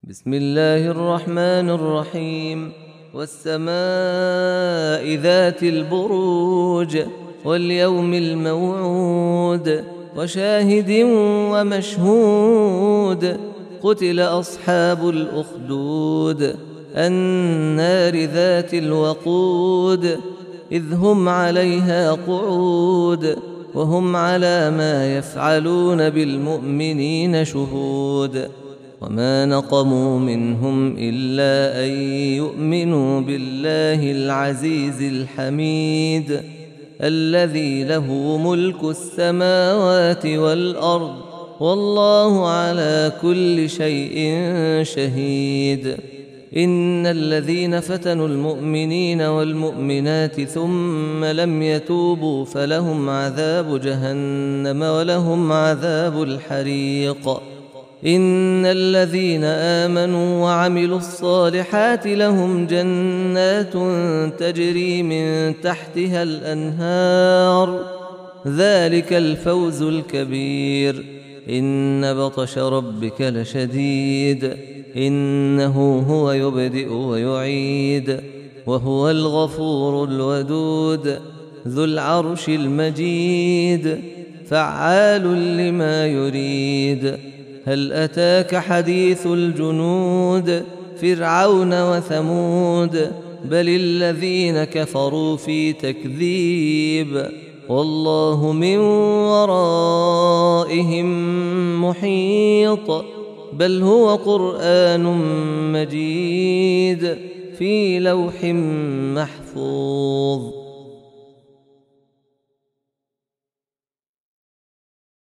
بسم الله الرحمن الرحيم. والسماء ذات البروج واليوم الموعود وشاهد ومشهود. قتل أصحاب الأخدود النار ذات الوقود إذ هم عليها قعود وهم على ما يفعلون بالمؤمنين شهود. وما نقموا منهم إلا أن يؤمنوا بالله العزيز الحميد الذي له ملك السماوات والأرض والله على كل شيء شهيد. إن الذين فتنوا المؤمنين والمؤمنات ثم لم يتوبوا فلهم عذاب جهنم ولهم عذاب الحريق. إن الذين آمنوا وعملوا الصالحات لهم جنات تجري من تحتها الأنهار ذلك الفوز الكبير. إن بطش ربك لشديد إنه هو يبدئ ويعيد وهو الغفور الودود ذو العرش المجيد فعال لما يريد. هل أتاك حديث الجنود فرعون وثمود بل الذين كفروا في تكذيب والله من ورائهم محيط. بل هو قرآن مجيد في لوح محفوظ.